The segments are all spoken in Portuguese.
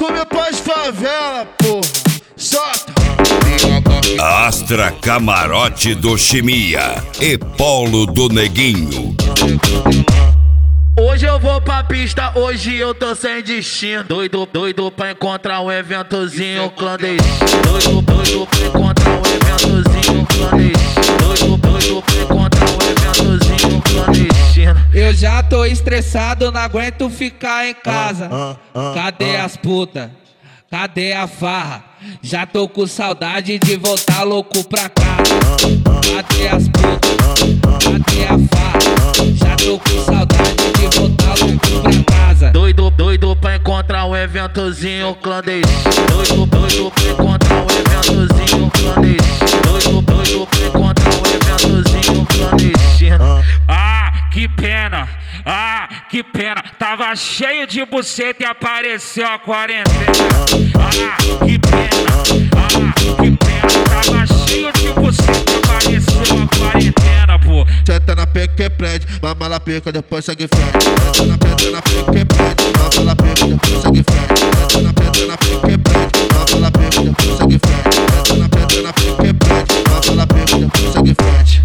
costume pras favela, porra. Solta. Astra Camarote do Chimia e Polo do Neguinho. Hoje eu vou pra pista, hoje eu tô sem destino. Doido pra encontrar um eventozinho clandestino. Doido pra encontrar um eventozinho clandestino. Doido pra encontrar um eventozinho clandestino. Eu já tô estressado, não aguento ficar em casa. Cadê as putas? Cadê a farra? Já tô com saudade de voltar louco pra casa. Cadê as putas? Cadê a farra? Já tô com saudade de voltar louco pra casa. Doido pra encontrar um eventozinho clandestino. Doido pra encontrar um eventozinho clandestino. Doido pra encontrar um eventozinho clandestino. Que pena, que pena. Tava cheio de buceta e apareceu a quarentena. Que pena, que pena. Tava cheio de buceta e apareceu a quarentena, pô. Senta na pica que prende, mama na pica, depois segue frente. Senta na pica que prende, mama na pica, depois segue frente. Senta na pica que prende, mama na pica, depois segue frente. Senta na pica que prende, mama na pica, depois segue frente.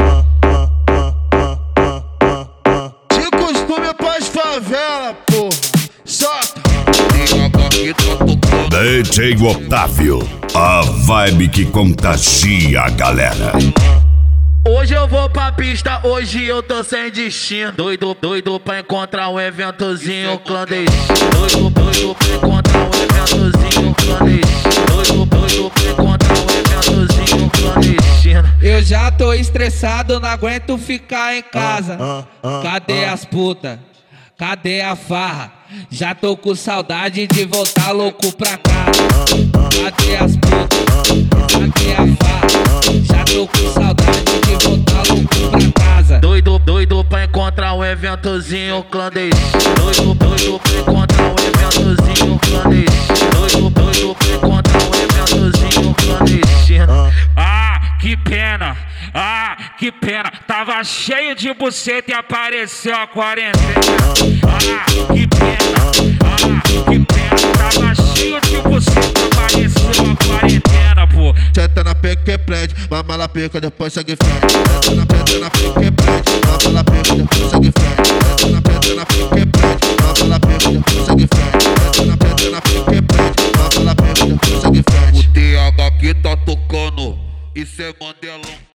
De costume pras favela, porra. Solta. DJ Otávio, a vibe que contagia a galera. Hoje eu vou pra pista, hoje eu tô sem destino. Doido pra encontrar um eventozinho clandestino. Doido pra encontrar um eventozinho clandestino. Doido pra encontrar um eventozinho clandestino. Eu já tô estressado, não aguento ficar em casa. Cadê as putas? Cadê a farra? Já tô com saudade de voltar louco pra casa. Cadê as putas? Cadê a farra? Já tô com saudade de voltar louco pra casa. Doido pra encontrar um eventozinho clandestino. Doido pra encontrar um eventozinho clandestino. Doido pra encontrar um eventozinho clandestino. Que pena, que pena. Tava cheio de buceta e apareceu a quarentena. Que pena, que pena. Tava cheio de buceta e apareceu a quarentena, pô. Senta na pica que prende, mama na pica, depois segue frente. Senta na pica que prende, mama na pica, depois segue frente. Senta na pica que prende, mama na pica, depois segue frente. Senta na pica que prende, mama na pica, depois segue frente. O TH que tá tocando, isso é Mandelão.